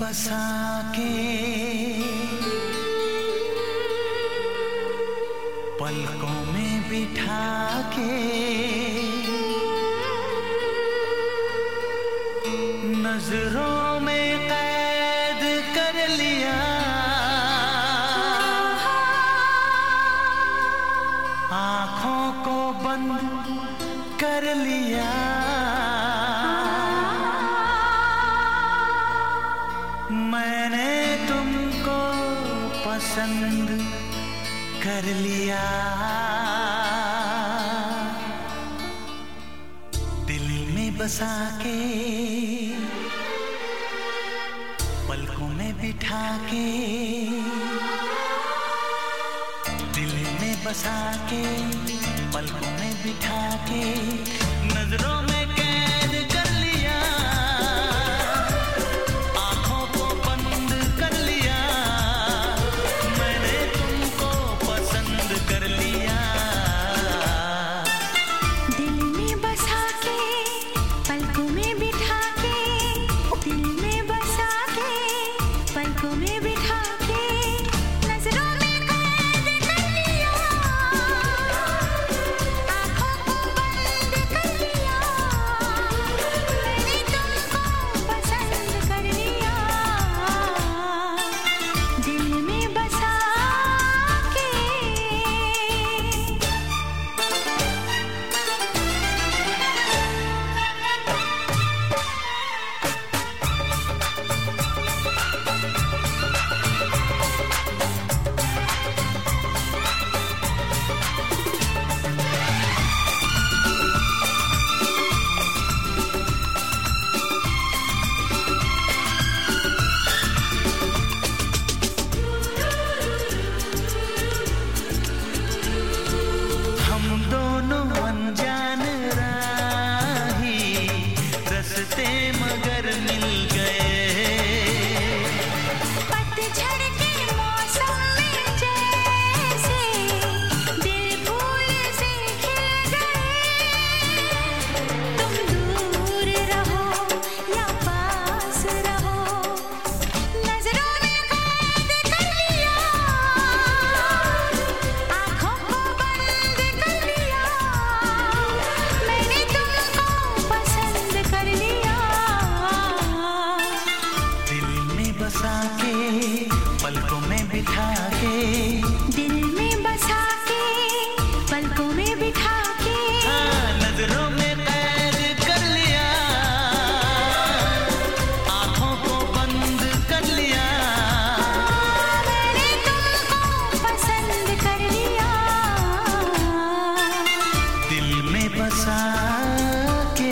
बसा के पलकों में बिठा के नजरों में कैद कर लिया, आँखों को बंद कर लिया। मैंने तुमको पसंद कर लिया, दिल में बसा के पलकों में बिठा के, दिल में बसा के पलकों में बिठा के नजरों में कैद कर लिया, आंखों को बंद कर लिया। मैंने तुमको पसंद कर लिया, दिल में बसा के पलकों में बिठा के, दिल में बसा के पलकों में बिठा के नजरों में कैद कर लिया, आँखों को बंद कर लिया। मैंने तुमको पसंद कर लिया, दिल में बसा के। हम दोनों अनजान राही रस्ते मगर मिल गए। पतझड़ के मौसम में जैसे दिल फूल से खिल गए। तुम दूर रहो या पास रहो, नजरों में कैद कर लिया, आँखों को बंद कर लिया। मैंने तुमको पसंद कर लिया, दिल में बसा के पलकों में बिठा के, दिल में बसा के पलकों में बिठा के हाँ, नजरों में कैद कर लिया, आंखों को बंद कर लिया। मैंने तुमको पसंद कर लिया, दिल में बसा के।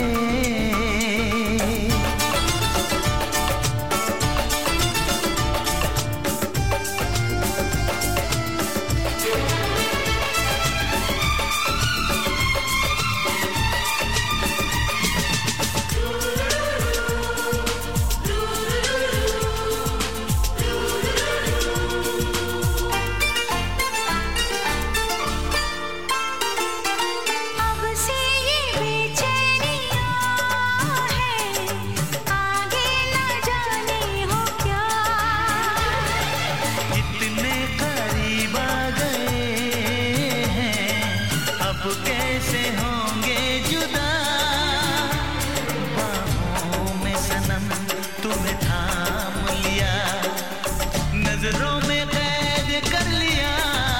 अब से ये बेचैनियाँ हैं, आगे न जाने हो क्या। इतने करीब आ गए हैं, अब कैसे होंगे जुदा। बाहों में सनम तुम्हें थाम लिया, नजरों में कैद कर लिया,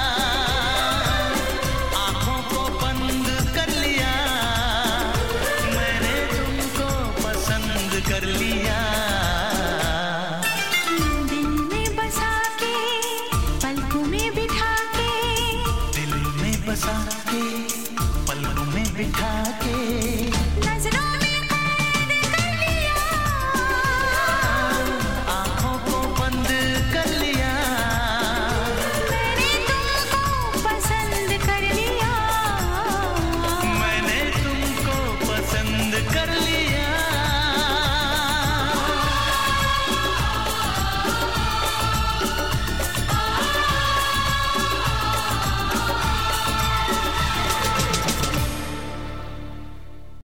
आंखों को बंद कर लिया। मैंने तुमको पसंद कर लिया, दिल में बसा के पलकों में बिठा के, दिल में बसा के पलकों में बिठा के